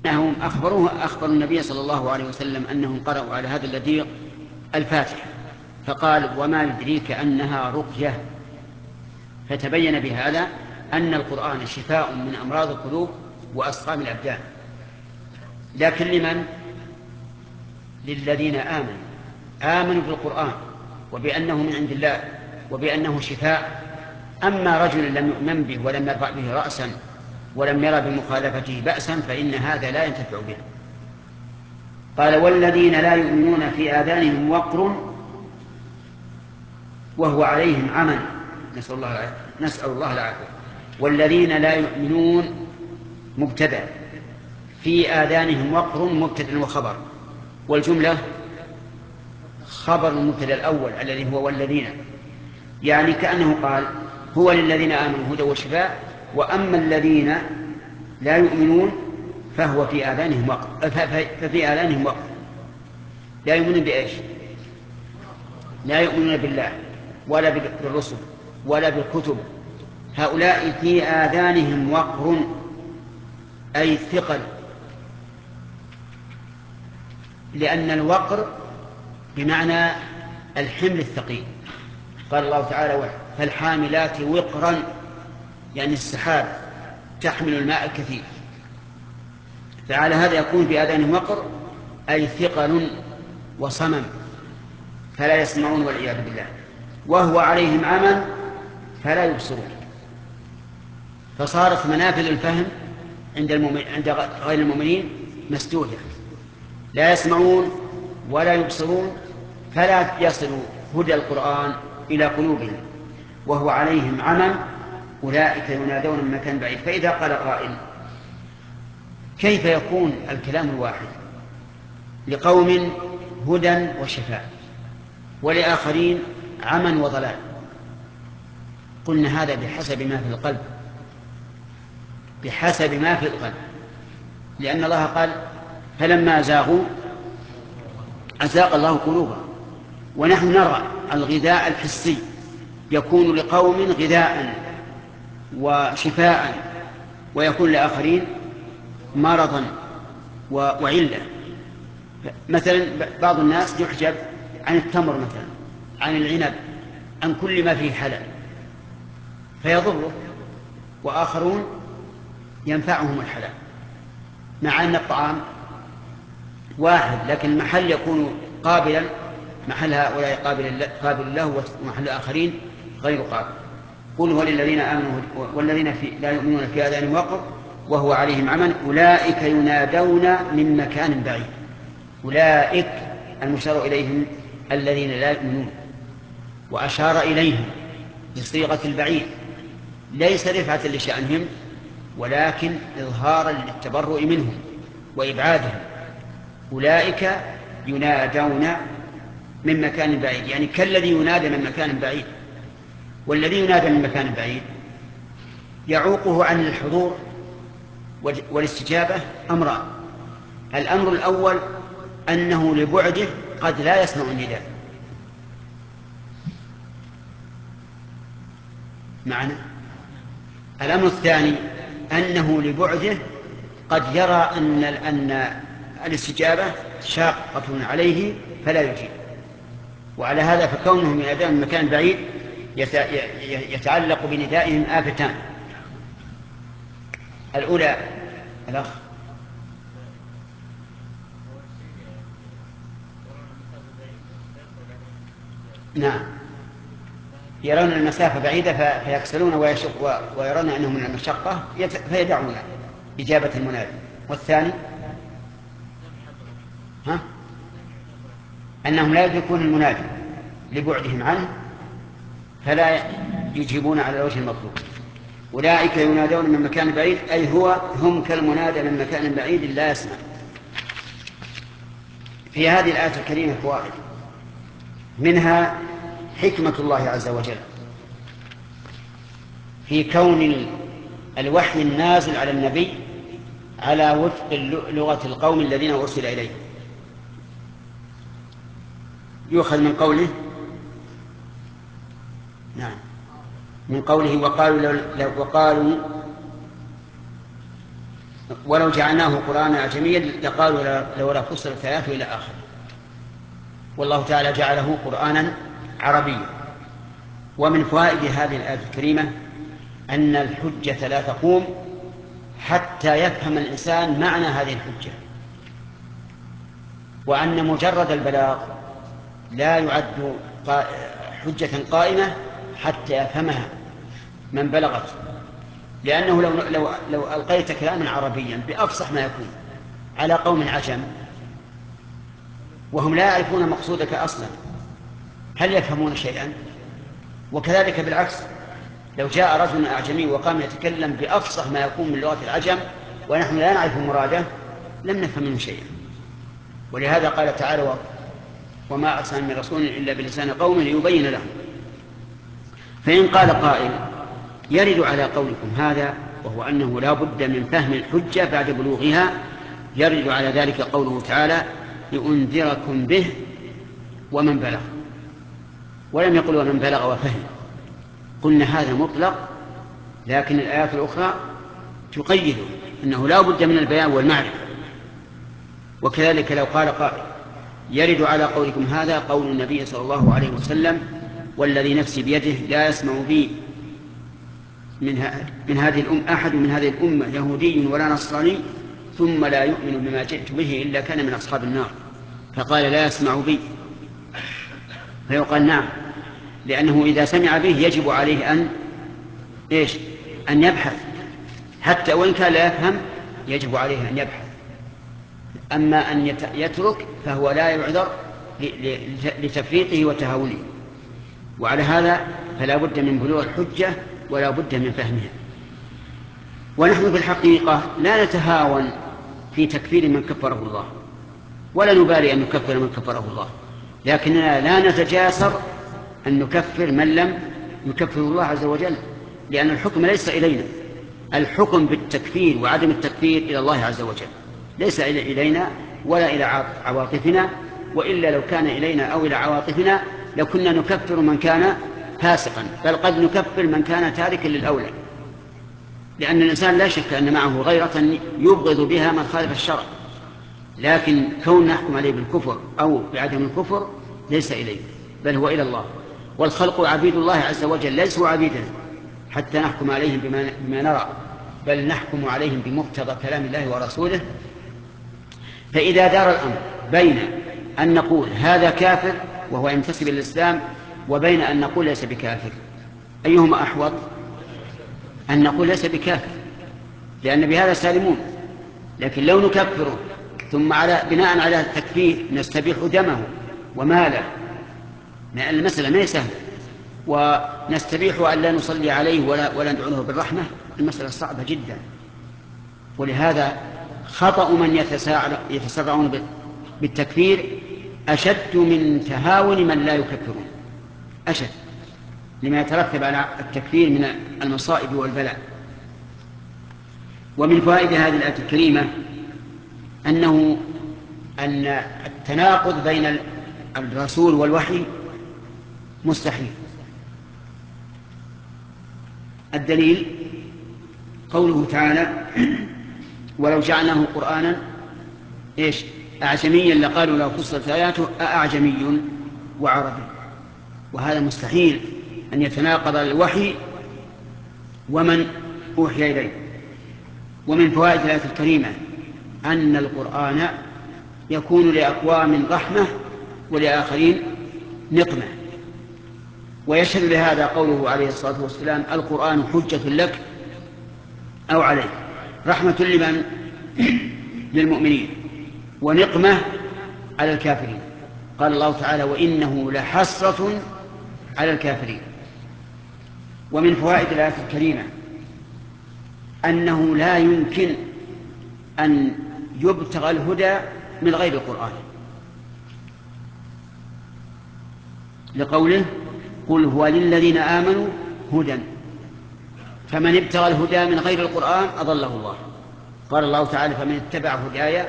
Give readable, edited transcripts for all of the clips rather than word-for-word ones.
أنهم أخبروا النبي صلى الله عليه وسلم أنهم قرأوا على هذا اللذيذ الفاتحة، فقال وما يدريك أنها رقية. فتبين بهذا أن القرآن شفاء من أمراض القلوب وأسقام الأبدان، لكن لمن؟ للذين آمنوا بالقرآن وبأنه من عند الله وبأنه شفاء. أما رجل لم يؤمن به ولم يرفع به رأسا ولم يرى بمخالفته بأسا فإن هذا لا ينتفع به. قال والذين لا يؤمنون في آذانهم وقر وهو عليهم عمى، نسأل الله العافية. والذين لا يؤمنون مبتدأ، في آذانهم وقر مبتدأ وخبر، والجملة خبر المبتدأ الأول الذي هو والذين، يعني كأنه قال هو للذين آمنوا هدى وشفاء، وأما الذين لا يؤمنون فهو في آذانهم وقر، ففي آذانهم وقر. لا يؤمنون بإيش؟ لا يؤمنون بالله ولا بالرسل ولا بالكتب، هؤلاء في آذانهم وقر أي ثقل، لأن الوقر بمعنى الحمل الثقيل. قال الله تعالى فالحاملات وقرا، يعني السحاب تحمل الماء الكثير، فعلى هذا يكون في آذانهم وقر أي ثقل وصمم فلا يسمعون والعياذ بالله، وهو عليهم عمى فلا يبصرون. فصارت منافذ الفهم عند غير المؤمنين مسدودة، لا يسمعون ولا يبصرون، فلا يصل هدى القرآن إلى قلوبهم. وهو عليهم عمى أولئك ينادون من مكان بعيد. فإذا قال قائل كيف يكون الكلام الواحد لقوم هدى وشفاء ولآخرين عمى وضلال؟ قلنا هذا بحسب ما في القلب، بحسب ما في القلب، لأن الله قال فلما زاغوا أزاغ الله قلوبهم. ونحن نرى الغذاء الحسي يكون لقوم غذاء وشفاء، ويكون لآخرين مرضا وعلة. مثلا بعض الناس يحجب عن التمر مثلا، عن العنب، عن كل ما فيه حلال فيضره، وآخرون ينفعهم الحلال، مع أن الطعام واحد لكن المحل يكون قابلا، محل هؤلاء قابل له ومحل الآخرين غير قابل. قل هو للذين آمنوا والذين لا يؤمنون في آذانهم وقر وهو عليهم عمى أولئك ينادون من مكان بعيد. أولئك المشار إليهم الذين لا يؤمنون، وأشار إليهم بصيغة البعيد ليس رفعة لشأنهم ولكن إظهارا للتبرؤ منهم وإبعادهم. أولئك ينادون من مكان بعيد، يعني كالذي ينادى من مكان بعيد. والذي ينادى من مكان بعيد يعوقه عن الحضور والاستجابة أمران: الأمر الأول أنه لبعده قد لا يسمع النداء معنا. الأمر الثاني أنه لبعده قد يرى أن الاستجابة شاقة عليه فلا يجيب. وعلى هذا فكونهم ينادون من مكان بعيد يتعلق بندائهم آفتان: الأولى الأخ نعم، يرون المسافة بعيدة فيكسلون ويرون أنهم من المشقة فيدعون إجابة المنادي. والثاني أنهم لا يدركون المنادي لبعدهم عنه فلا يجيبون على الوجه المطلوب. أولئك ينادون من مكان بعيد أي هم كالمنادى من مكان بعيد لا يسمع. في هذه الآية الكريمة فوائد، منها حكمة الله عز وجل في كون الوحي النازل على النبي على وفق لغة القوم الذين أرسل إليه. يؤخذ من قوله نعم، من قوله وقالوا ولو جعلناه قرآنا أعجميا لقالوا لولا فصلت آياته إلى آخر. والله تعالى جعله قرآنا عربيا. ومن فوائد هذه الآية الكريمة أن الحجة لا تقوم حتى يفهم الإنسان معنى هذه الحجة، وأن مجرد البلاغ لا يعد حجة قائمة حتى يفهمها من بلغت، لأنه لو ألقيت كلاما عربيا بأفصح ما يكون على قوم عجم وهم لا يعرفون مقصودك أصلا، هل يفهمون شيئا؟ وكذلك بالعكس، لو جاء رجل أعجمي وقام يتكلم بأفصح ما يكون من لغة العجم ونحن لا نعرف مراده لم نفهم منه شيئا. ولهذا قال تعالى: وما أرسلنا من رسول إلا بلسان قومه ليبين لهم. فإن قال قائل يرد على قولكم هذا، وهو أنه لا بد من فهم الحجة بعد بلوغها، يرد على ذلك قوله تعالى: لأنذركم به ومن بلغ، ولم يقل ومن بلغ وفهم. قلنا هذا مطلق، لكن الآيات الأخرى تقيد أنه لا بد من البيان والمعرفة. وكذلك لو قال قائل يرد على قولكم هذا قول النبي صلى الله عليه وسلم: والذي نفسي بيده لا يسمع بي من هذه الأمة أحد من هذه الأمة يهودي ولا نصراني ثم لا يؤمن بما جئت به إلا كان من أصحاب النار. فقال لا يسمع بي، فيقال نعم، لأنه إذا سمع به يجب عليه أن يبحث، حتى وإن كان لا يفهم يجب عليه أن يبحث. أما أن يترك فهو لا يعذر لتفريطه وتهاونه. وعلى هذا فلا بد من بلوغ الحجة ولا بد من فهمها. ونحن في الحقيقة لا نتهاون في تكفير من كفره الله، ولا نبالي أن نكفر من كفره الله، لكننا لا نتجاسر أن نكفر من لم يكفر الله عز وجل، لأن الحكم ليس إلينا، الحكم بالتكفير وعدم التكفير إلى الله عز وجل، ليس إلينا ولا إلى عواطفنا، وإلا لو كان إلينا أو إلى عواطفنا لكنا نكفر من كان فاسقا، بل قد نكفر من كان تاركا للأولى، لأن الإنسان لا شك أن معه غيرة يبغض بها من خالف الشرع، لكن كون نحكم عليه بالكفر أو بعدم الكفر ليس إليه، بل هو إلى الله. والخلق عبيد الله عز وجل، ليسوا عبيدا حتى نحكم عليهم بما نرى، بل نحكم عليهم بمقتضى كلام الله ورسوله. فإذا دار الأمر بين أن نقول هذا كافر وهو ينتسب إلى الإسلام وبين أن نقول ليس بكافر، أيهما أحوط؟ أن نقول ليس بكافر، لأن بهذا سالمون. لكن لو نكفره ثم بناء على التكفير نستبيح دمه وماله، لأن المسألة ما هي سهلة، ونستبيح أن لا نصلي عليه ولا ندعو له بالرحمة، المسألة صعبة جدا. ولهذا خطأ من يتسرعون بالتكفير أشد من تهاون من لا يكفرون، أشد لما يترتب على التكفير من المصائب والبلاء. ومن فوائد هذه الآية الكريمة أن التناقض بين الرسول والوحي مستحيل. الدليل قوله تعالى: ولو جعلناه قرآنا أعجميا لقالوا لو فصلت آياته أأعجمي وعربي. وهذا مستحيل أن يتناقض الوحي ومن أوحي إليه. ومن فوائد الآية الكريمة أن القرآن يكون لأقوام رحمة ولآخرين نقمة. ويشهد لهذا قوله عليه الصلاة والسلام: القرآن حجة لك أو عليك، رحمة لمن؟ للمؤمنين، ونقمة على الكافرين. قال الله تعالى: وإنه لحسرة على الكافرين. ومن فوائد الآية الكريمة أنه لا يمكن أن يبتغى الهدى من غير القرآن، لقوله: قل هو للذين آمنوا هدى، فمن ابتغى الهدى من غير القرآن أضله الله. قال الله تعالى: فمن اتبع هدايا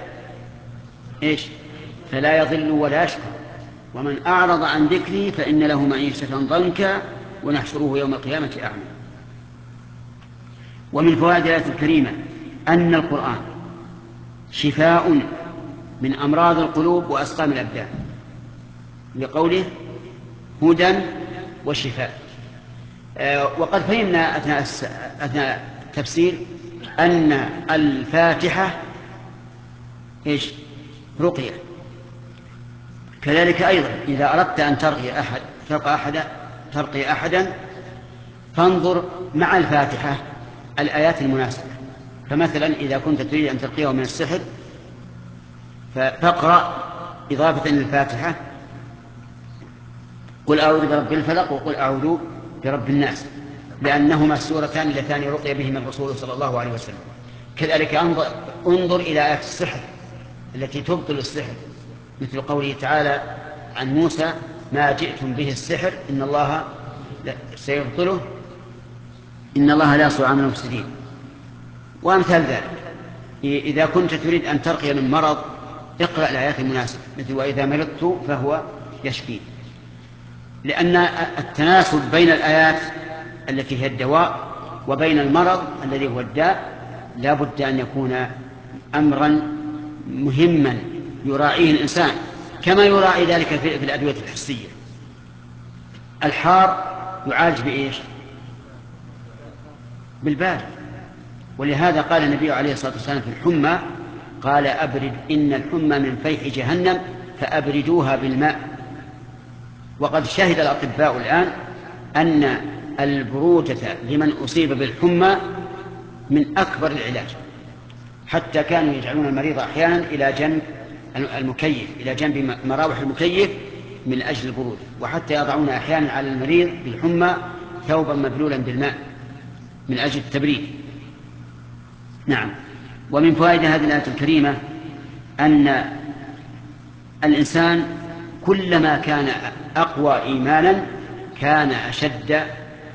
فلا يضل ولا يشقى، ومن أعرض عن ذكري فإن له معيشة ضنكا ونحشره يوم القيامة أعمى. ومن فوائد الآية الكريمة أن القرآن شفاء من أمراض القلوب وأسقام الأبدان، لقوله هدى وشفاء. وقد فهمنا أثناء التفسير أن الفاتحة إيش؟ رقية. كذلك أيضا إذا أردت أن ترقي أحدا فانظر مع الفاتحة الآيات المناسبة. فمثلا إذا كنت تريد أن ترقيه من السحر فاقرأ إضافة للفاتحة قل أعوذ برب الفلق وقل أعوذ برب الناس، لأنهما السورتان اللتان رقي بهما الرسول صلى الله عليه وسلم. كذلك انظر إلى آيات السحر التي تبطل السحر، مثل قوله تعالى عن موسى ما جئتم به السحر إن الله سيبطله إن الله لا يصلح عمل المفسدين، وأمثال ذلك. إذا كنت تريد أن ترقي من مرض اقرأ الآيات المناسبة، مثل وإذا مرضت فهو يشفي، لأن التناسب بين الآيات التي هي الدواء وبين المرض الذي هو الداء لا بد أن يكون أمرا مهما يراعيه الإنسان، كما يراعي ذلك في الأدوية الحسية. الحار يعالج بإيش؟ بالبارد. ولهذا قال النبي عليه الصلاة والسلام في الحمى قال أبرد إن الحمى من فيح جهنم فأبردوها بالماء. وقد شهد الأطباء الآن أن البرودة لمن أصيب بالحمى من أكبر العلاج، حتى كانوا يجعلون المريض أحيانا إلى جنب المكيف، إلى جنب مراوح المكيف من أجل البرودة، وحتى يضعون أحيانا على المريض بالحمى ثوبا مبلولا بالماء من أجل التبريد. نعم. ومن فوائد هذه الآية الكريمة أن الإنسان كلما كان أقوى إيمانا كان أشد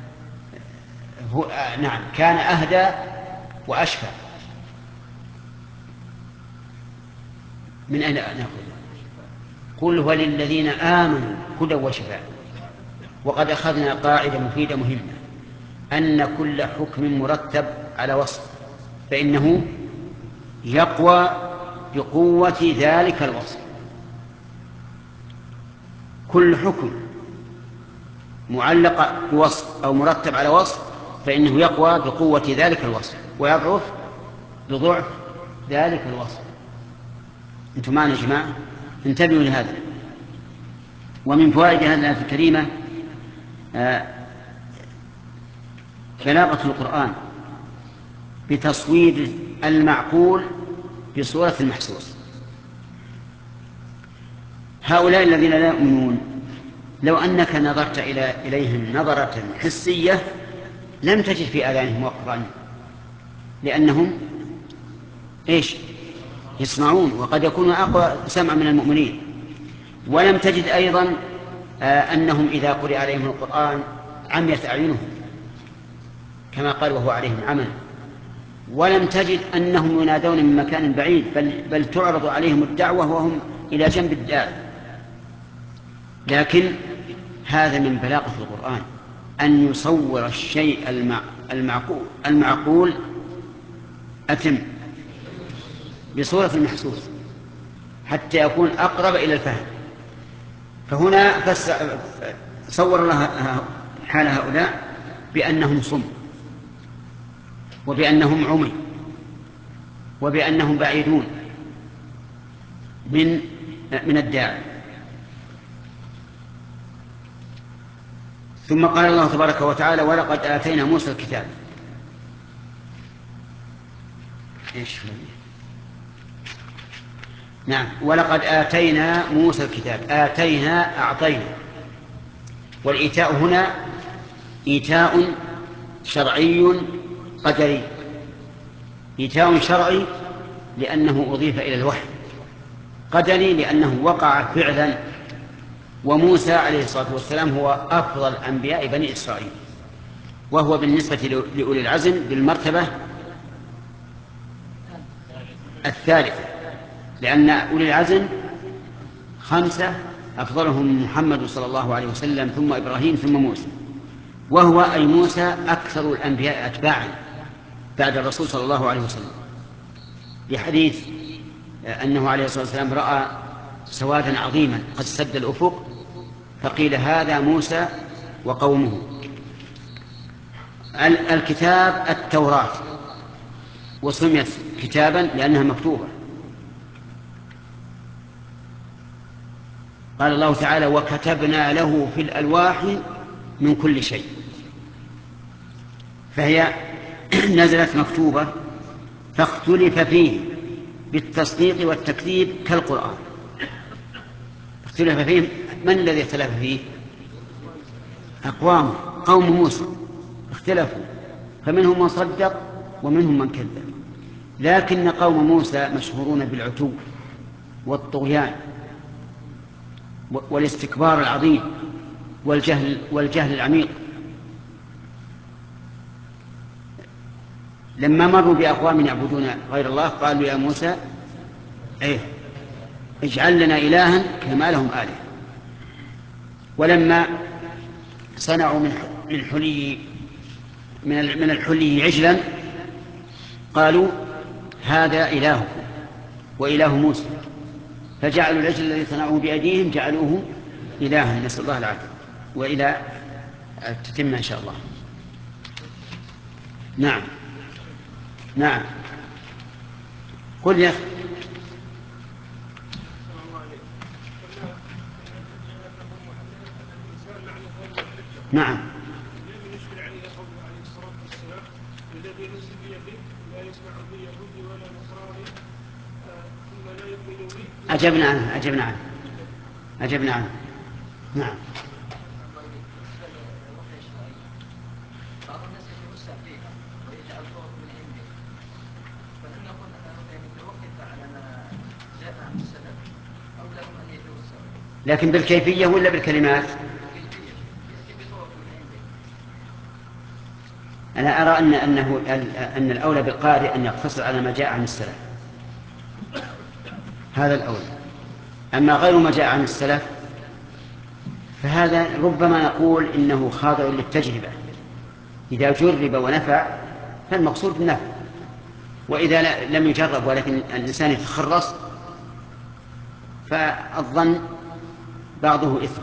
كان أهدى وأشفى. من أين نأخذ؟ قل هو للذين آمنوا هدى وشفاء. وقد أخذنا قاعدة مفيدة مهمة أن كل حكم مرتب على وصف فإنه يقوى بقوة ذلك الوصف. كل حكم معلق بوصف أو مرتب على وصف فإنه يقوى بقوة ذلك الوصف ويضعف بضعف ذلك الوصف. أنتم معنا يا جماعة؟ انتبهوا لهذا. ومن فوائد هذه الآية الكريمة بلاغة القرآن بتصوير المعقول بصورة المحسوس. هؤلاء الذين لا يؤمنون لو أنك نظرت إليهم نظرة حسية لم تجد في آذانهم وقرا، لأنهم إيش؟ يسمعون وقد يكونوا أقوى سمعا من المؤمنين. ولم تجد أيضا أنهم إذا قرئ عليهم القرآن عميت أعينهم كما قال وهو عليهم عمى. ولم تجد أنهم ينادون من مكان بعيد بل تعرض عليهم الدعوة وهم إلى جنب الدار. لكن هذا من بلاغة القرآن أن يصور الشيء المعقول أتم بصورة المحسوس حتى يكون أقرب إلى الفهم. فهنا صور الله حال هؤلاء بأنهم صم وبأنهم عمي وبأنهم بعيدون من الداعي. ثم قال الله تبارك وتعالى ولقد آتينا موسى الكتاب. نعم، ولقد آتينا موسى الكتاب. آتينا أعطينا، والإيتاء هنا إيتاء شرعي قدري. إيتاء شرعي لأنه أضيف إلى الوحي، قدري لأنه وقع فعلا. وموسى عليه الصلاة والسلام هو أفضل أنبياء بني إسرائيل، وهو بالنسبة لأولي العزم بالمرتبة الثالثة، لأن أولي العزم 5 أفضلهم محمد صلى الله عليه وسلم ثم إبراهيم ثم موسى، وهو أي موسى أكثر الأنبياء أتباعا بعد الرسول صلى الله عليه وسلم، لحديث أنه عليه الصلاة والسلام رأى سوادا عظيما قد سد الأفق، فقيل هذا موسى وقومه. الكتاب التوراة، وسميت كتابا لأنها مكتوبة. قال الله تعالى وكتبنا له في الألواح من كل شيء، فهي نزلت مكتوبة، فاختلف فيه بالتصديق والتكذيب كالقرآن. اختلف فيه، من الذي اختلف فيه؟ أقوام قوم موسى اختلفوا، فمنهم من صدق ومنهم من كذب. لكن قوم موسى مشهورون بالعتو والطغيان والاستكبار العظيم والجهل العميق. لما مروا بأقوام يعبدون غير الله قالوا يا موسى اجعل لنا إلها كما لهم آلهة. ولما صنعوا من الحلي عجلا قالوا هذا إلهكم وإله موسى، فجعلوا العجل الذي صنعوه بأيديهم جعلوه إلها، نسأل الله العافية. وإلى تتم إن شاء الله. نعم نعم قل يا أخي. نعم أجبنا عنه. نعم بعض الناس يتوسع فيها ويجعل طرق من عنده، فهل نقول أنه يتوقف على ما جاء عن السلف أو لهم أن يتوسعوا؟ لكن بالكيفية ولا بالكلمات؟ أنا أرى أن الأولى بالقارئ أن يقتصر على ما جاء عن السلف، هذا الأولى. أما غير ما جاء عن السلف فهذا ربما نقول إنه خاضع للتجربة، إذا جرب ونفع فالمقصود النفع، وإذا لم يجرب ولكن الإنسان يتخرص فالظن بعضه إثم.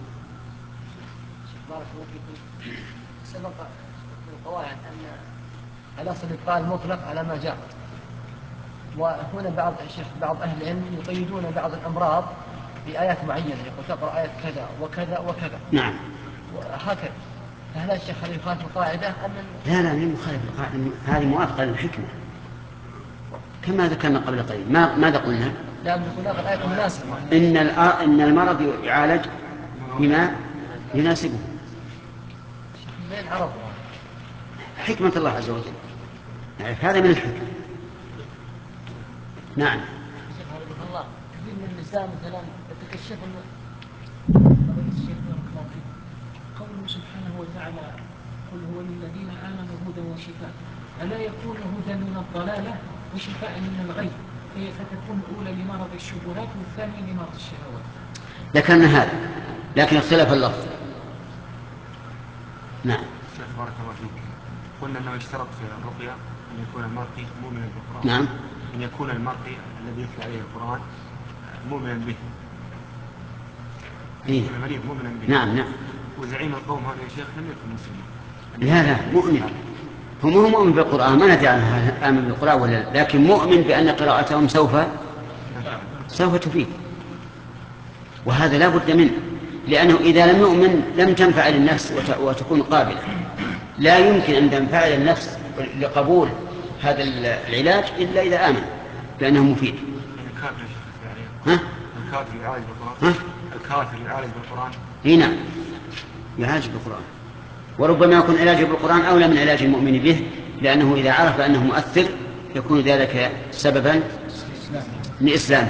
بارك الله فيكم. سبق في القواعد أن الأصل إبقاء المطلق على ما جاء، وهنا بعض أهل العلم يقيدون بعض الأمراض بآيات معينة، يقول تقرأ آية كذا وكذا وكذا. نعم وهكذا. فهل الشيخ هل يخالف القاعدة أم لا لم يخالف القاعدة، هذه موافقة للحكمة كما ذكرنا قبل قليل. ماذا قلنا؟ لا نقول الآية مناسبة، إن المرض يعالج بما يناسبه. من عرب حكمة الله عز وجل، نعرف هذا من الحكمة. نعم الله. كثير من النساء مثلا يتكشفن قوله سبحانه وتعالى قل هو للذين آمنوا هدى وشفاء، ألا يكون هدى من الضلالة وشفاء من الغي، فتكون الأولى لمرض الشبهات والثانية لمرض الشهوات. ذكرنا هذا لكن اختلف اللفظ. نعم شيخ بارك الله فيك، قلنا أنه يشترط في الرقية أن يكون المرقي مؤمنا بالقرآن. نعم أن يكون المرقي الذي يتلى عليه القرآن مؤمنا به. إيه؟ المريض مؤمنا به. نعم نعم. وزعيم القوم هذا يا شيخ لم يكن مسلما. لا مؤمن، هو مؤمن بالقرآن، ما ندري عنه آمن بالقرآن ولا لا، لكن مؤمن بأن قراءتهم سوف تفيد، وهذا لا بد منه، لأنه إذا لم يؤمن لم تنفع للنفس وتكون قابلة. لا يمكن أن تنفع للنفس لقبول هذا العلاج إلا إذا آمن بأنه مفيد. الكافر يعالج بالقرآن. الكافر يعالج بالقرآن. نعم يعالج بالقرآن، وربما يكون علاجه بالقرآن أولى من علاج المؤمن به، لأنه إذا عرف أنه مؤثر يكون ذلك سببا لإسلامه.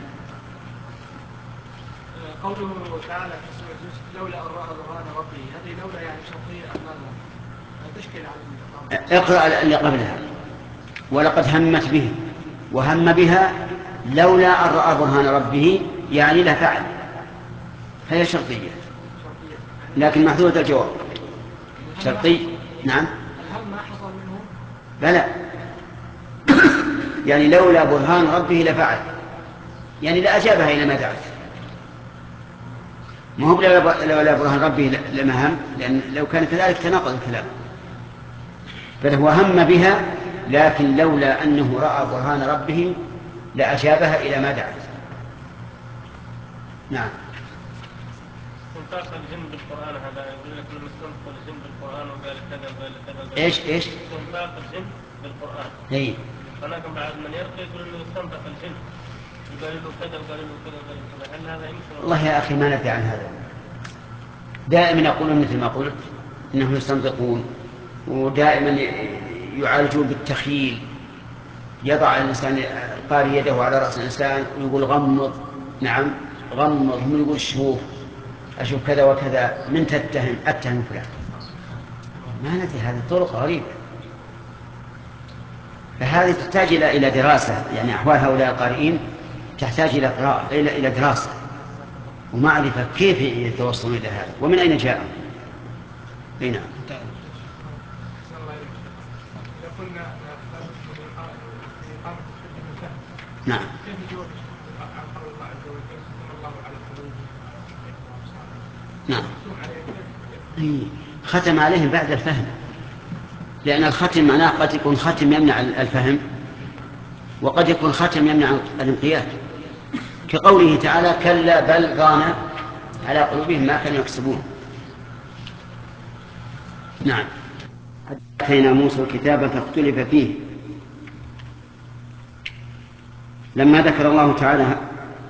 قوله تعالى في سورة يوسف لولا أن رأى برهان ربه، هذه لولا يعني شرطية أم ماذا؟ تشكل على اقرأ اللي قبلها ولقد همت به وهم بها لولا أن رأى برهان ربه، يعني لا فعل، هي شرطية لكن محذوفة الجواب. شرطي نعم. الهم ما حصل منه بلى يعني لولا برهان ربه لفعل. يعني لأجابها إلى ما دعت. ما هو لولا برهان ربه لما هم، لأن لو كان كذلك تناقض الكلام. بل هو هم بها، لكن لولا أنه رأى برهان ربه لأجابها إلى ما دعت. نعم. استنطاق الجن بالقرآن هذا يقول لك لما استنطق الجن بالقرآن وقال كذا وقال كذا. إيش؟ استنطاق الجن بالقرآن. إيه. ولكن بعد من يرقي يقول إنه استنطق الجن. قال له كذا وقال له كذا وقال له كذا. هل هذا يمكن؟ والله يا أخي ما ندري عن هذا. دائما يقولون مثل ما قلت إنهم يستنطقون، ودائما يعالجون بالتخيل. يضع الإنسان القارئ يده على رأس الإنسان ويقول غمض. نعم غمض. هم يقول شوف أشوف كذا وكذا، من تتهم؟ أتهم فلان. ما ندري، هذه طرق غريبة. فهذه تحتاج إلى دراسة، يعني أحوال هؤلاء القارئين تحتاج إلى قراءة، إلى دراسة ومعرفة كيف يتوصلون إلى هذا ومن أين جاء. نعم. نعم. نعم. ختم عليهم بعد الفهم، لأن الختم معناه قد يكون ختم يمنع الفهم، وقد يكون ختم يمنع الانقياد، كقوله تعالى كلا بل ران على قلوبهم ما كانوا يكسبون. نعم. آتينا موسى الكتاب فاختلف فيه. لما ذكر الله تعالى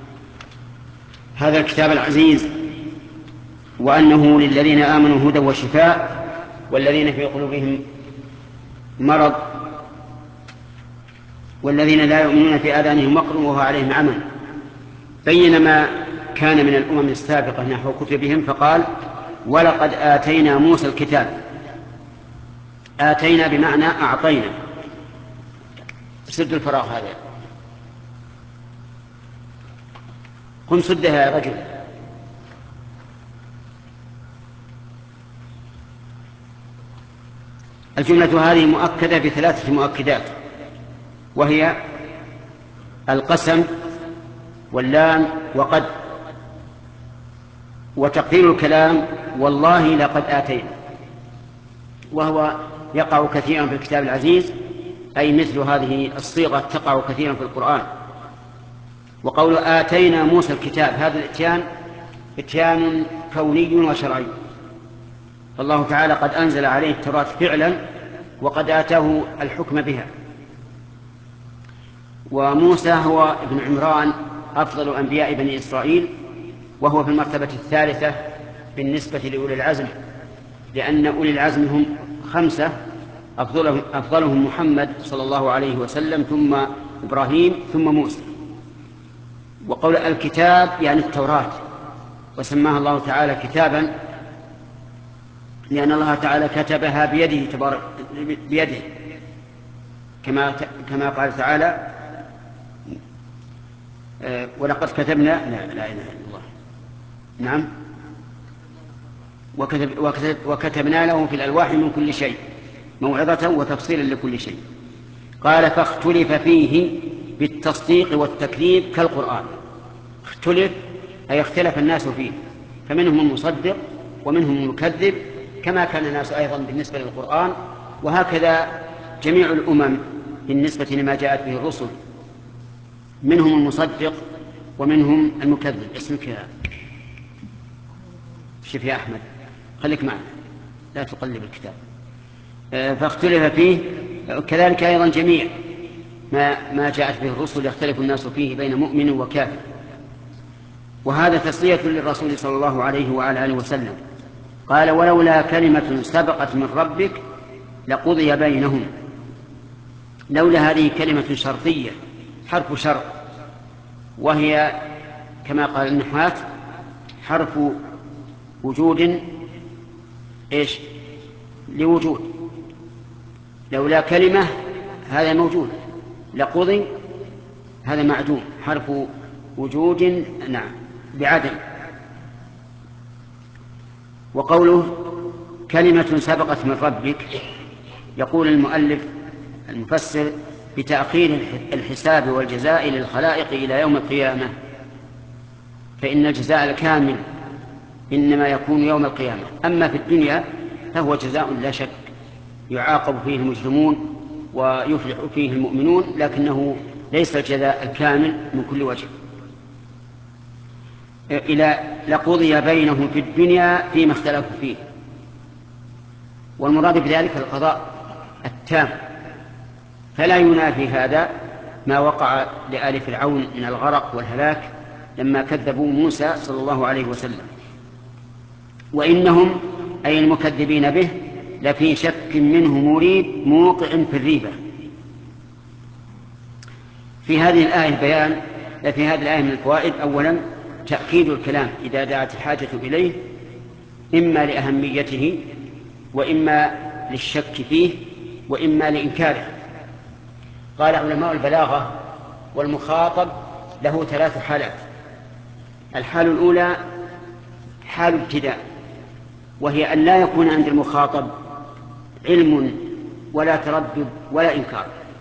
هذا الكتاب العزيز وأنه للذين آمنوا هدى وشفاء والذين في قلوبهم مرض والذين لا يؤمنون في آذانهم وقر وهو عليهم عمى، بين ما كان من الأمم السابقة نحو كتبهم، فقال ولقد آتينا موسى الكتاب. آتينا بمعنى أعطينا. سد الفراغ هذا، قم سدها يا رجل. الجملة هذه مؤكدة بثلاثة مؤكدات، وهي القسم واللام وقد، وتقدير الكلام والله لقد آتينا، وهو يقع كثيرا في الكتاب العزيز، أي مثل هذه الصيغة تقع كثيرا في القرآن. وقول آتينا موسى الكتاب، هذا الاتيان اتيان كوني وشرعي، فالله تعالى قد أنزل عليه التوراة فعلا وقد آتاه الحكم بها. وموسى هو ابن عمران أفضل أنبياء بني إسرائيل، وهو في المرتبة الثالثة بالنسبة لأولي العزم، لأن أولي العزم هم 5، أفضلهم محمد صلى الله عليه وسلم، ثم إبراهيم، ثم موسى. وقول الكتاب يعني التوراة، وسماها الله تعالى كتابا لأن الله تعالى كتبها بيده تبارك بيده، كما قال تعالى ولقد كتبنا لا إله إلا الله. نعم. وكتبنا له في الألواح من كل شيء موعظة وتفصيلا لكل شيء. قال فاختلف فيه بالتصديق والتكذيب كالقرآن. اختلف أي اختلف الناس فيه، فمنهم المصدق ومنهم المكذب، كما كان الناس أيضا بالنسبة للقرآن، وهكذا جميع الأمم بالنسبة لما جاءت به الرسل، منهم المصدق ومنهم المكذب. اسمك يا شوف يا أحمد، خليك معنا لا تقلب الكتاب. فاختلف فيه كذلك أيضا جميع ما جاءت به الرسل يختلف الناس فيه بين مؤمن وكافر. وهذا تسلية للرسول صلى الله عليه وعلى آله وسلم. قال ولولا كلمة سبقت من ربك لقضي بينهم. لولا هذه كلمة شرطية، حرف شرط، وهي كما قال النحاة حرف وجود إيش لوجود. لولا كلمة هذا موجود، لقضي هذا معدوم، حرف وجود نعم بعدم. وقوله كلمة سبقت من ربك، يقول المؤلف المفسر بتأخير الحساب والجزاء للخلائق إلى يوم القيامة، فإن الجزاء الكامل إنما يكون يوم القيامة. أما في الدنيا فهو جزاء لا شك يعاقب فيه المجرمون ويفلح فيه المؤمنون، لكنه ليس الجزاء الكامل من كل وجه. إلى لقضي بينهم في الدنيا فيما اختلفوا فيه، والمراد بذلك القضاء التام، فلا ينافي هذا ما وقع لآل فرعون من الغرق والهلاك لما كذبوا موسى صلى الله عليه وسلم. وإنهم أي المكذبين به لفي شك منه مريب موقع في الريبة. في هذه الآية من الفوائد: أولا تأكيد الكلام إذا دعت الحاجة إليه، إما لأهميته وإما للشك فيه وإما لإنكاره. قال علماء البلاغة: والمخاطب له 3 حالات. الحال الأولى حال ابتداء، وهي أن لا يكون عند المخاطب علم ولا تردد ولا إنكار،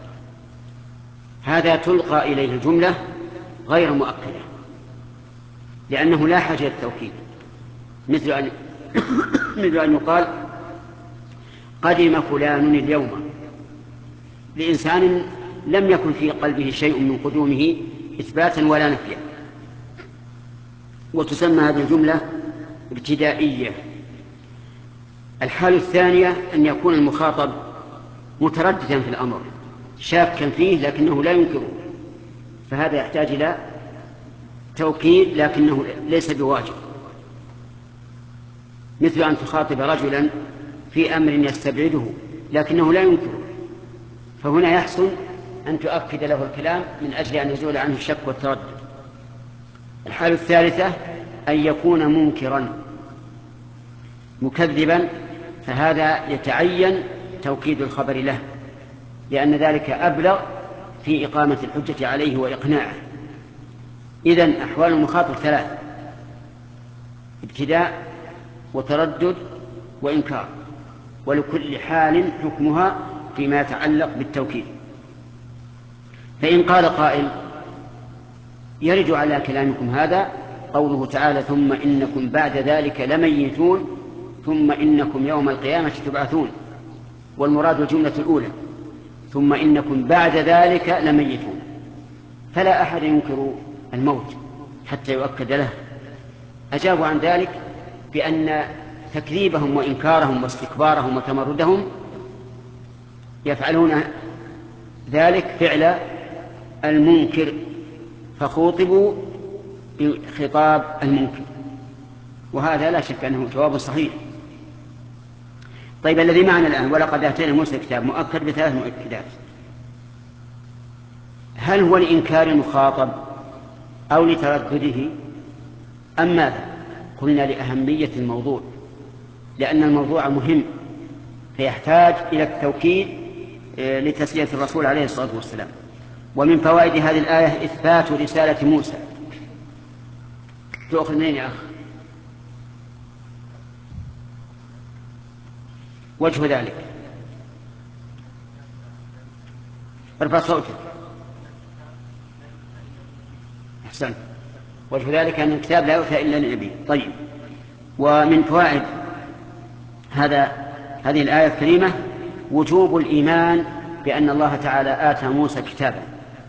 هذا تلقى إليه الجملة غير مؤكدة لأنه لا حاجة للتوكيد، مثل أن يقال قدم فلان اليوم لإنسان لم يكن في قلبه شيء من قدومه إثباتا ولا نفيا، وتسمى هذه الجملة ابتدائية. الحال الثانية أن يكون المخاطب مترددا في الأمر، شاكا فيه لكنه لا ينكره، فهذا يحتاج إلى توكيد لكنه ليس بواجب، مثل أن تخاطب رجلا في أمر يستبعده لكنه لا ينكره، فهنا يحسن أن تؤكد له الكلام من أجل أن يزول عنه الشك والتردد. الحالة الثالثة أن يكون منكرا مكذبا، فهذا يتعين توكيد الخبر له، لأن ذلك أبلغ في إقامة الحجة عليه وإقناعه. إذن أحوال المخاطب 3: ابتداء وتردد وإنكار، ولكل حال حكمها فيما يتعلق بالتوكيد. فإن قال قائل: يرد على كلامكم هذا قوله تعالى: ثم إنكم بعد ذلك لميتون ثم إنكم يوم القيامة تبعثون، والمراد الجملة الأولى ثم إنكم بعد ذلك لميتون، فلا أحد ينكر الموت حتى يؤكد له. أجابوا عن ذلك بأن تكذيبهم وإنكارهم واستكبارهم وتمردهم يفعلون ذلك فعل المنكر، فخوطبوا بخطاب المنكر، وهذا لا شك أنه جواب صحيح. طيب، الذي معنا الآن: ولقد آتينا موسى الكتاب مؤكد ب3 مؤكدات، هل هو لإنكار المخاطب أو لتردده أم ماذا؟ قلنا لأهمية الموضوع، لأن الموضوع مهم فيحتاج إلى التوكيد لتسلية الرسول عليه الصلاة والسلام. ومن فوائد هذه الآية إثبات رسالة موسى. تؤخذ منين يا أخ؟ وجه ذلك ارفع صوتك. أحسن. وجه ذلك أن الكتاب لا يؤتى إلا للنبي. طيب، ومن فوائد هذه الآية الكريمة وجوب الإيمان بأن الله تعالى آتى موسى كتابا،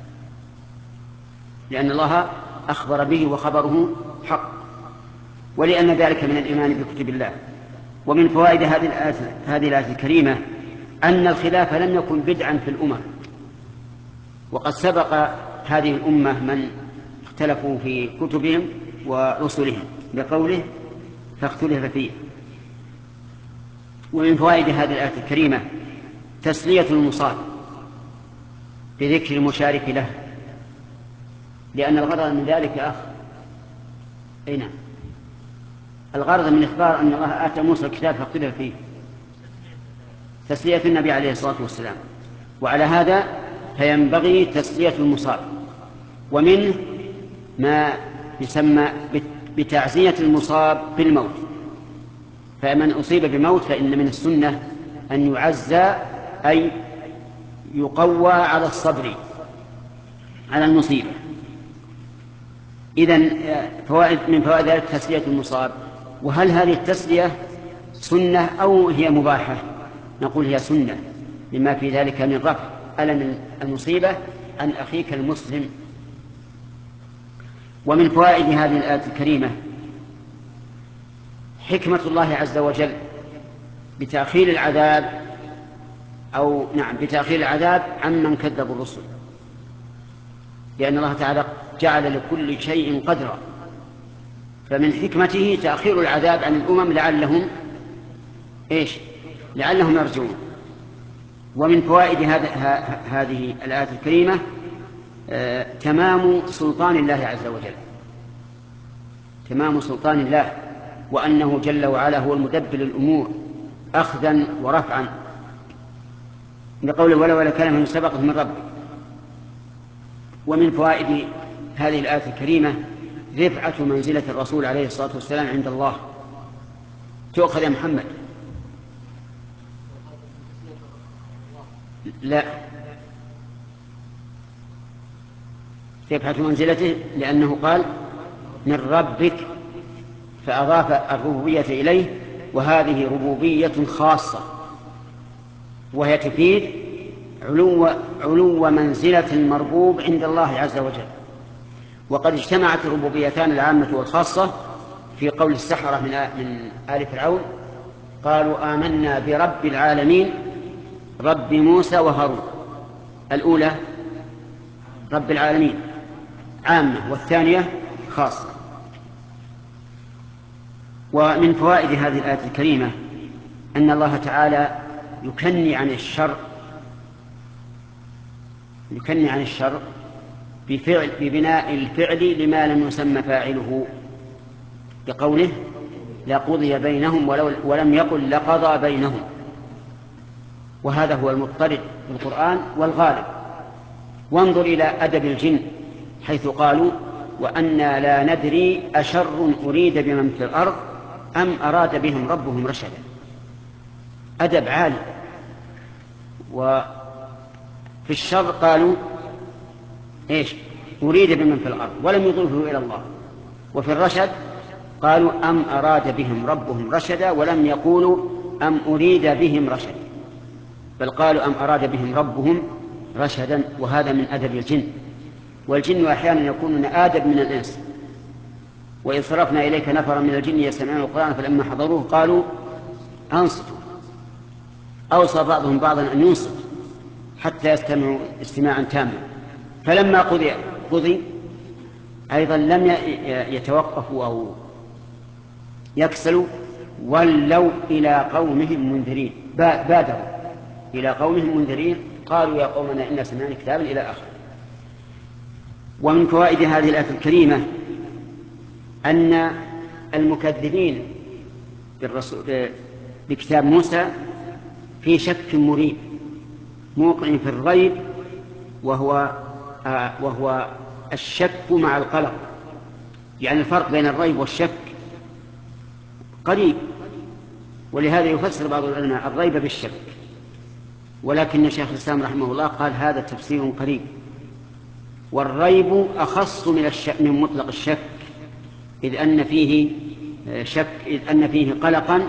لأن الله أخبر به وخبره حق، ولأن ذلك من الإيمان بكتب الله. ومن فوائد هذه الآية الكريمة أن الخلاف لم يكن بدعا في الأمم، وقد سبق هذه الأمة من اختلفوا في كتبهم ورسلهم بقوله فاختلف فيه. ومن فوائد هذه الآية الكريمة تسلية المصاب بذكر المشارك له، لأن الغرض من ذلك أخ نعم، الغرض من إخبار أن الله آتى موسى الكتاب فاختلف فيه تسلية النبي عليه الصلاة والسلام، وعلى هذا فينبغي تسلية المصاب. ومنه ما يسمى بتعزية المصاب بالموت، فمن أصيب بموت فإن من السنة أن يعزى، أي يقوى على الصبر على المصيبة. إذن من فوائد ذلك تسلية المصاب. وهل هذه التسلية سنة أو هي مباحة؟ نقول هي سنة، لما في ذلك من رفع ألم المصيبة عن أخيك المسلم. ومن فوائد هذه الآية الكريمة حكمة الله عز وجل بتأخير العذاب بتأخير العذاب عمن كذبوا الرسل، لأن الله تعالى جعل لكل شيء قدرا، فمن حكمته تأخير العذاب عن الأمم لعلهم يرجعون. ومن فوائد هذه الآية الكريمة تمام سلطان الله عز وجل، تمام سلطان الله، وأنه جل وعلا هو المدبر الأمور أخذا ورفعا، لقوله ولا كلمة سبقت من ربك. ومن فوائد هذه الآية الكريمة رفعة منزلة الرسول عليه الصلاة والسلام عند الله. تؤخذ يا محمد؟ لا، رفعة منزلته لأنه قال من ربك فأضاف الربوبية إليه، وهذه ربوبية خاصة، وهي تفيد علو منزلة المربوب عند الله عز وجل. وقد اجتمعت الربوبيتان العامة والخاصة في قول السحرة من آل فرعون قالوا آمنا برب العالمين رب موسى وهارون. الأولى رب العالمين عامة، والثانية خاصة. ومن فوائد هذه الآية الكريمة أن الله تعالى يكني عن الشر ببناء الفعل لما لم يسمى فاعله، بقوله لقضي بينهم ولم يقل لقضى بينهم. وهذا هو المضطرد في القرآن والغالب. وانظر إلى أدب الجن حيث قالوا وأنا لا ندري أشر أريد بمن في الأرض أم أراد بهم ربهم رشدا. أدب عالي. وفي الشر قالوا أريد بمن في الأرض ولم يضيفوا إلى الله. وفي الرشد قالوا أم أراد بهم ربهم رشدا ولم يقولوا أم أريد بهم رشدا، بل قالوا أم أراد بهم ربهم رشدا. وهذا من أدب الجن. والجن أحيانا يكونون آدب من الإنس. وإذ صرفنا إليك نفرا من الجن يستمعون القرآن فلما حضروه قالوا أنصتوا. أوصى بعضهم بعضا أن ينصت حتى يستمعوا استماعا تاما. فلما قضي أيضا لم يتوقفوا أو يكسلوا، ولوا إلى قومهم منذرين، بادروا إلى قومهم منذرين قالوا يا قومنا إنا سمعنا كتابا إلى آخر. ومن فوائد هذه الآية الكريمة أن المكذبين بكتاب موسى في شك مريب موقع في الريب، وهو الشك مع القلق. يعني الفرق بين الريب والشك قريب، ولهذا يفسر بعض العلماء الريب بالشك، ولكن شيخ الإسلام رحمه الله قال هذا تفسير قريب، والريب أخص من مطلق الشك، إذ أن فيه قلقا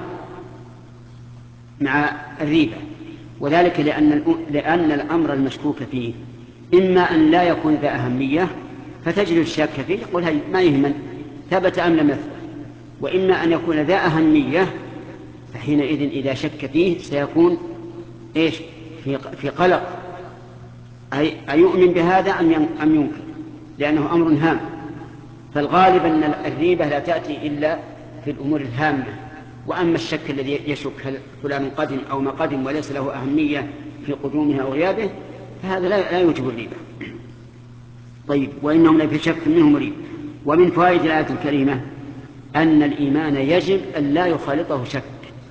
مع الريبة. وذلك لأن الأمر المشكوك فيه إما أن لا يكون ذا أهمية فتجد الشاك فيه يقول هاي ما يهمن ثبت أم لم يثبت، وإما أن يكون ذا أهمية فحينئذ إذا شك فيه سيكون في قلق، أيؤمن بهذا أم ينكر، لأنه أمر هام. فالغالب أن الريبة لا تأتي إلا في الأمور الهامة. وأما الشك الذي يشك هل فلان قدم أو ما قدم وليس له أهمية في قدومه أو غيابه فهذا لا يوجب الريبة. طيب، وإنهم لفي شك منه مريب. ومن فوائد الآية الكريمة أن الإيمان يجب أن لا يخالطه شك،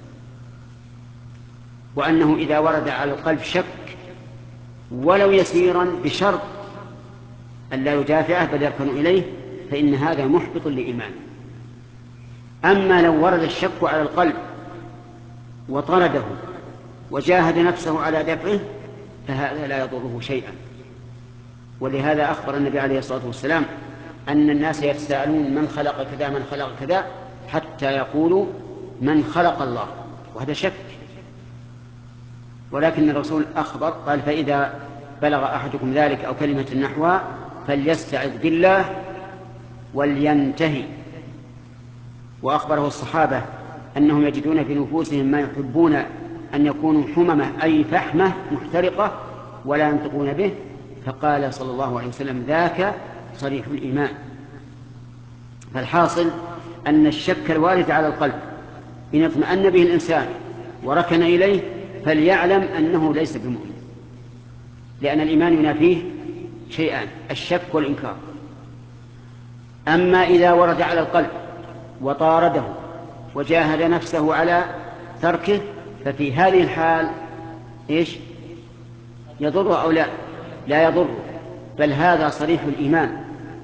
وأنه إذا ورد على القلب شك ولو يسيرا بشرط أن لا يدافعه بل يركن إليه فإن هذا محبط لإيمانه. أما لو ورد الشك على القلب وطرده وجاهد نفسه على دفعه فهذا لا يضره شيئا. ولهذا أخبر النبي عليه الصلاة والسلام أن الناس يتساءلون من خلق كذا من خلق كذا حتى يقولوا من خلق الله، وهذا شك. ولكن الرسول أخبر قال فإذا بلغ أحدكم ذلك أو كلمة نحوها فليستعذ بالله ولينتهي. وأخبره الصحابة أنهم يجدون في نفوسهم ما يحبون أن يكونوا حممة أي فحمة محترقة ولا ينطقون به، فقال صلى الله عليه وسلم ذاك صريح الإيمان. فالحاصل أن الشك الوارد على القلب إن اطمأن به الإنسان وركن إليه فليعلم أنه ليس بمؤمن، لأن الإيمان ينافيه شيئان: الشك والإنكار. أما إذا ورد على القلب وطارده وجاهد نفسه على تركه ففي هذه الحال إيش؟ يضره أو لا يضره، بل هذا صريح الإيمان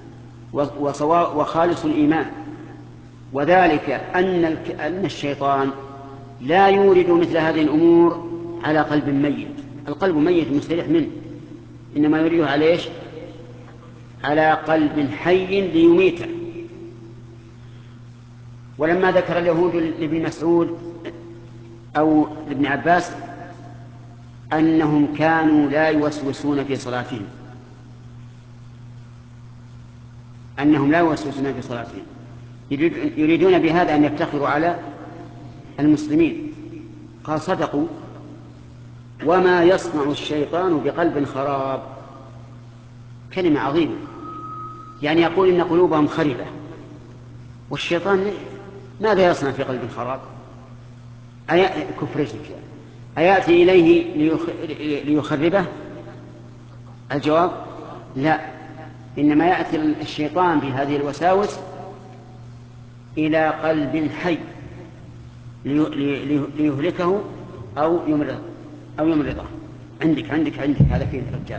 وخالص الإيمان. وذلك أن الشيطان لا يورد مثل هذه الأمور على قلب ميت. القلب ميت مستريح منه، إنما يريده على إيش؟ على قلب حي ليميته. ولما ذكر اليهود لابن مسعود أو لابن عباس أنهم كانوا لا يوسوسون في صلاتهم، يريدون بهذا أن يفتخروا على المسلمين. قال صدقوا، وما يصنع الشيطان بقلب خراب. كلمة عظيمة، يعني يقول إن قلوبهم خربة، والشيطان ماذا يصنع في قلب خراب؟ كفرجك أيأتي إليه ليخربه؟ الجواب لا، إنما يأتي الشيطان بهذه الوساوس إلى قلب حي ليهلكه أو يمرضه. عندك هذا فيه الرجال.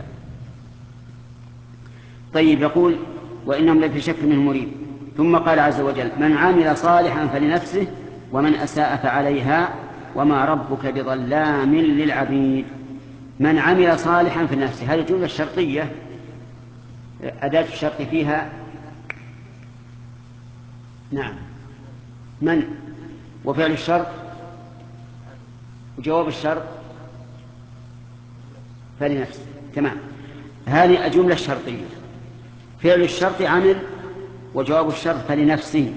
طيب، يقول وإنهم لفي شك منه مريب. ثم قال عز وجل من عمل صالحا فلنفسه ومن أساء فعليها وما ربك بظلام للعبيد. من عمل صالحا فلنفسه، هذه الجملة الشرطية أداة الشرط فيها نعم من، وفعل الشرط وجواب الشرط فلنفسه. تمام، هذه الجملة الشرطية. فعل الشرط عمل، وجواب الشرط فلنفسه،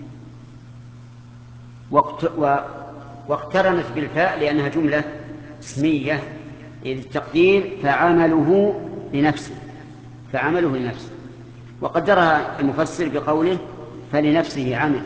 واقترنت بالفاء لأنها جملة اسمية، إذ التقدير فعمله لنفسه. وقدرها المفسر بقوله فلنفسه عمل.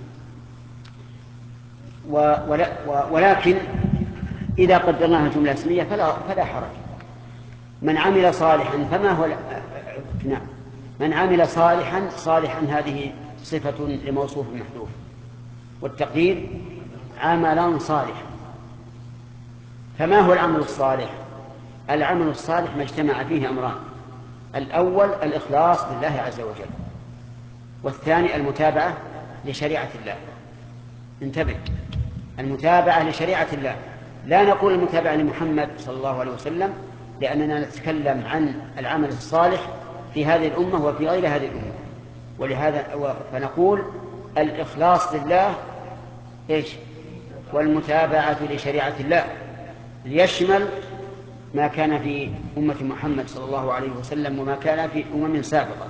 ولكن إذا قدرناها جملة اسمية فلا حرج. من عمل صالحا فما هو نعم، من عمل صالحا هذه صفة لموصوف محذوف، والتقدير عملا صالحا. فما هو العمل الصالح؟ العمل الصالح ما اجتمع فيه أمران: الأول الإخلاص لله عز وجل، والثاني المتابعة لشريعة الله. انتبه، المتابعة لشريعة الله، لا نقول المتابعة لمحمد صلى الله عليه وسلم، لأننا نتكلم عن العمل الصالح في هذه الأمة وفي غير هذه الأمة. ولهذا فنقول الإخلاص لله إيش؟ والمتابعة لشريعة الله، ليشمل ما كان في أمة محمد صلى الله عليه وسلم وما كان في أمم سابقة.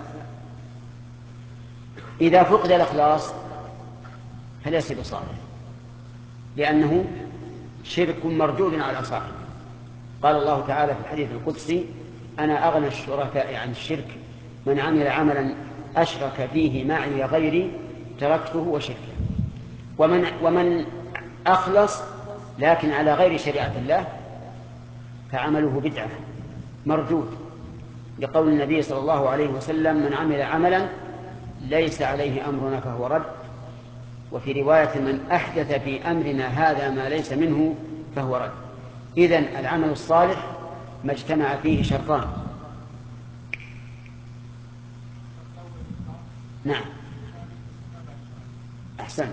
إذا فقد الإخلاص فليس بصالح، لأنه شرك مردود على صاحبه. قال الله تعالى في الحديث القدسي: أنا أغنى الشركاء عن الشرك، من عمل عملا أشرك فيه معي غيري تركته وشركه. ومن أخلص لكن على غير شريعة الله فعمله بدعة مردود، لقول النبي صلى الله عليه وسلم: من عمل عملا ليس عليه أمرنا فهو رد. وفي رواية: من أحدث في أمرنا هذا ما ليس منه فهو رد. إذن العمل الصالح ما اجتمع فيه شرطان. نعم، أحسن،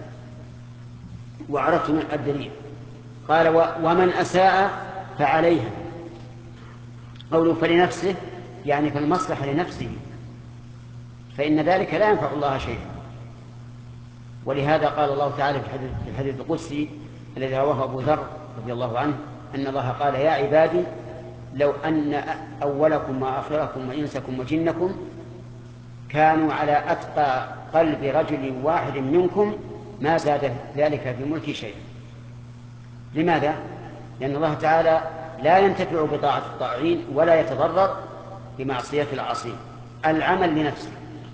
وعرفت الدليل. قال: ومن أساء فعليها. قوله فلنفسه يعني فالمصلحة لنفسه، فإن ذلك لا ينفع الله شيئا. ولهذا قال الله تعالى في الحديث القدسي الذي رواه أبو ذر رضي الله عنه أن الله قال يا عبادي لو أن أولكم وآخركم وإنسكم وجنكم كانوا على أتقى قلب رجل واحد منكم ما زاد ذلك في ملكي شيئا. لماذا؟ لأن الله تعالى لا ينتفع بطاعة الطاعين ولا يتضرر بمعصية العاصين. العمل لنفسه.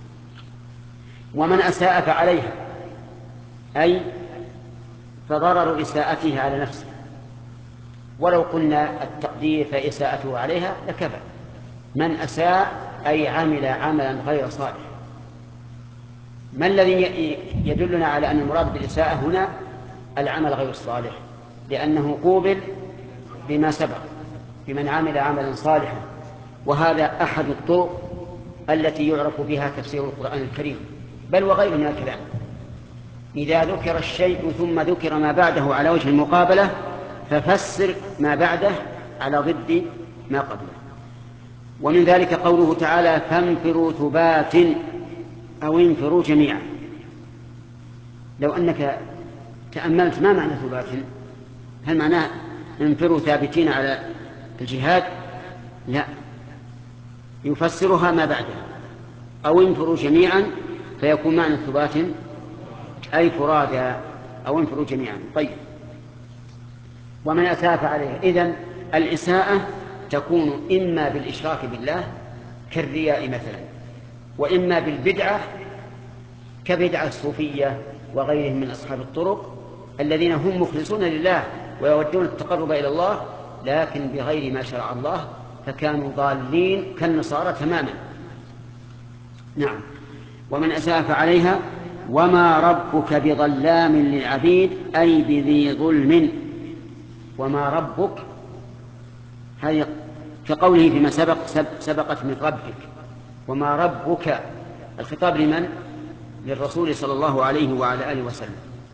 ومن أساء فعليها، أي فضرر إساءته على نفسه، ولو قلنا التقدير فإساءته عليها لكفى. من أساء أي عمل عملا غير صالح. ما الذي يدلنا على أن المراد بالإساءة هنا العمل غير الصالح؟ لأنه قوبل بما سبق بمن عمل عملا صالحا، وهذا أحد الطرق التي يعرف بها تفسير القرآن الكريم، بل وغيره من الكلام. إذا ذكر الشيء ثم ذكر ما بعده على وجه المقابلة ففسر ما بعده على ضد ما قبله. ومن ذلك قوله تعالى فانفروا ثبات أو انفروا جميعا. لو أنك تأملت ما معنى ثبات، هل معناه انفروا ثابتين على الجهاد؟ لا، يفسرها ما بعدها أو انفروا جميعا فيكون معنى ثبات أي فرادا أو انفروا جميعا. طيب، ومن أساء عليه. إذن الإساءة تكون إما بالإشراك بالله كالرياء مثلا، وإما بالبدعة كبدعة الصوفية وغيرهم من أصحاب الطرق الذين هم مخلصون لله ويودون التقرب إلى الله لكن بغير ما شرع الله، فكانوا ضالين كالنصارى تماما. نعم. ومن أساء فعليها وما ربك بظلام للعبيد أي بذي ظلم. وما ربك هذه كقوله فيما سبقت من ربك. وما ربك الخطاب لمن؟ للرسول صلى الله عليه وعلى آله وسلم.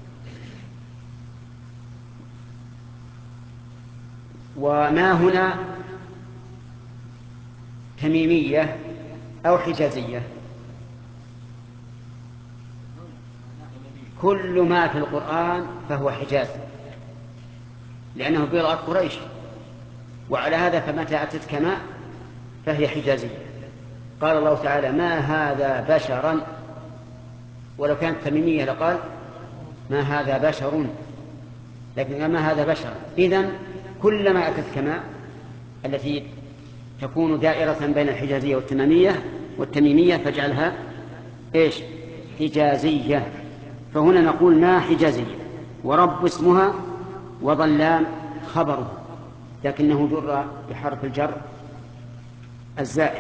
وما هنا تميمية أو حجازية؟ كل ما في القرآن فهو حجاز لأنه بلغة قريش، وعلى هذا فمتى أتتك ما فهي حجازية. قال الله تعالى ما هذا بشرا، ولو كانت تميمية لقال ما هذا بشر، لكن ما هذا بشر. إذن كلما أتتك ما التي تكون دائرة بين الحجازية والتميمية فاجعلها إيش؟ حجازية. فهنا نقول ما حجازية، ورب اسمها وظلام خبره، لكنه جر بحرف الجر الزائد.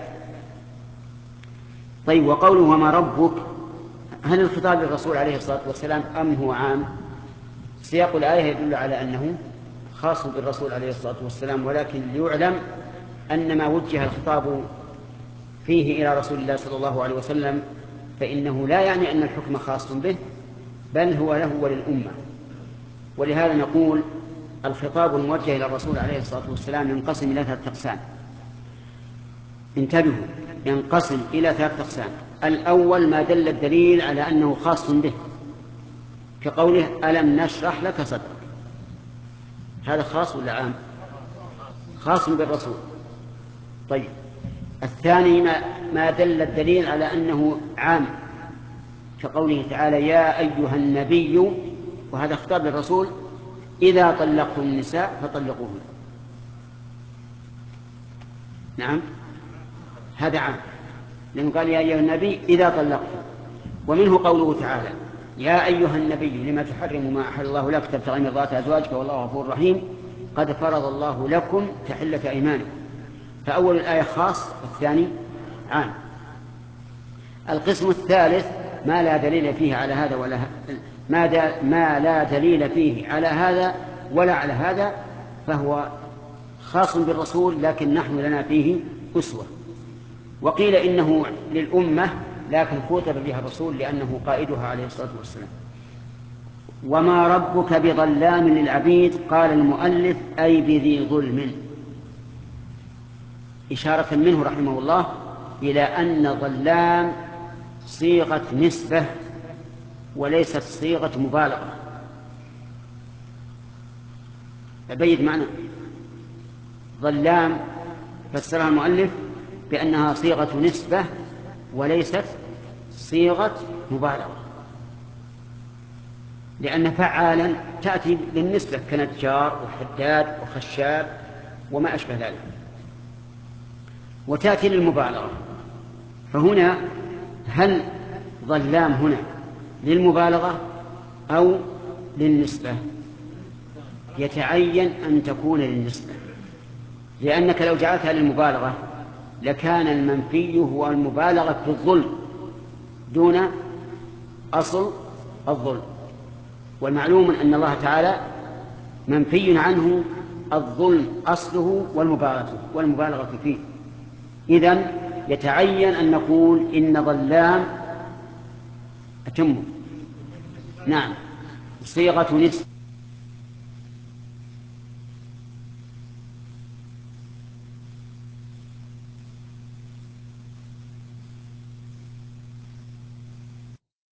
طيب، وقوله وما ربك هل الخطاب للرسول عليه الصلاة والسلام أم هو عام؟ سياق الآية يدل على أنه خاص بالرسول عليه الصلاة والسلام، ولكن ليعلم أن ما وجه الخطاب فيه إلى رسول الله صلى الله عليه وسلم فإنه لا يعني أن الحكم خاص به، بل هو له وللأمة. ولهذا نقول الخطاب الموجه إلى الرسول عليه الصلاة والسلام ينقسم إلى 3 أقسام. انتبهوا، ينقسم إلى 3 أقسام. الأول ما دل الدليل على أنه خاص به، كقوله ألم نشرح لك صدرك، هذا خاص ولا عام؟ خاص بالرسول. طيب، الثاني ما دل الدليل على أنه عام، كقوله تعالى يا أيها النبي، وهذا خطاب للرسول إذا طلقتم النساء فطلقوهن. نعم، هذا عام لأنه قال يا أيها النبي إذا طلقتم. ومنه قوله تعالى يا أيها النبي لما تحرم ما أحل الله لك تبتغي مرضات أزواجك والله غفور رحيم قد فرض الله لكم تحلة أيمانكم. فأول الآية خاص والثاني عام. القسم الثالث ما لا دليل فيه على هذا ولا ما لا دليل فيه على هذا ولا على هذا، فهو خاص بالرسول لكن نحن لنا فيه أسوة. وقيل إنه للأمة لكن خاطب بها الرسول لأنه قائدها عليه الصلاة والسلام. وما ربك بظلام للعبيد قال المؤلف أي بذي ظلم. إشارة منه رحمه الله إلى أن ظلام صيغة نسبة وليست صيغة مبالغة. أبيد معنى ظلام فسرها المؤلف بأنها صيغة نسبة وليست صيغة مبالغة، لأن فعالا تأتي للنسبة كنجار وحداد وخشاب وما أشبه ذلك، وتأتي للمبالغة. فهنا هل ظلام هنا للمبالغة أو للنسبة؟ يتعين أن تكون للنسبة، لأنك لو جعلتها للمبالغة لكان المنفي هو المبالغة في الظلم دون أصل الظلم، والمعلوم أن الله تعالى منفي عنه الظلم أصله والمبالغة فيه. إذن يتعين أن نقول إن ظلام أتم نعم صيغة نسبة